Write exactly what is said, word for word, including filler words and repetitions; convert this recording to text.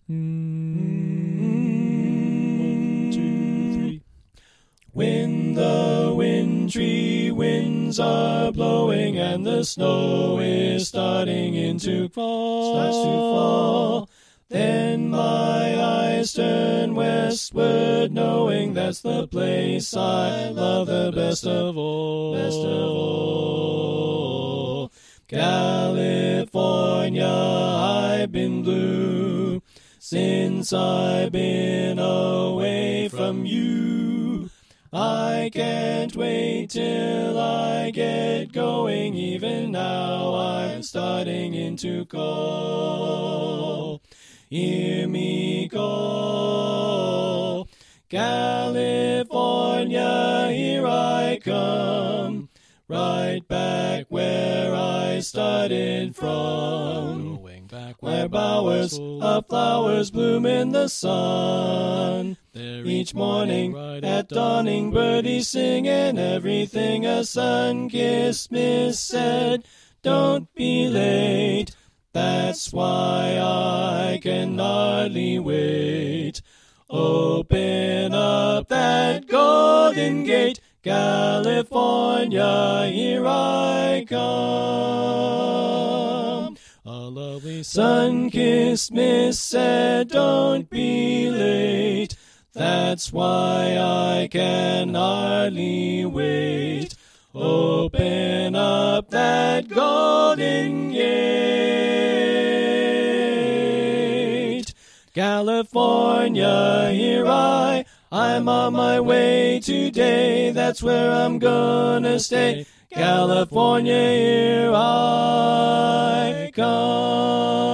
One, two, three. When the wintry winds are blowing and the snow is starting into fall, starts to fall, then my eyes turn westward, knowing that's the place I love the best of all. Best of all. California, I've been blue since I've been away from you. I can't wait till I get going. Even now I'm starting into call. Hear me call. California, here I come. Right back where I started from. Going back Where bowers of flowers bloom in the sun. There Each morning at dawning, birdies sing, and everything a sun-kissed miss said. Don't be late, that's why I can hardly wait. Open up that golden gate, California, here I come. a lovely Sun-kissed miss said, don't be late. That's why I can hardly wait. Open up that golden gate. California, here I, I'm on my way today. That's where I'm gonna stay. California, here I come.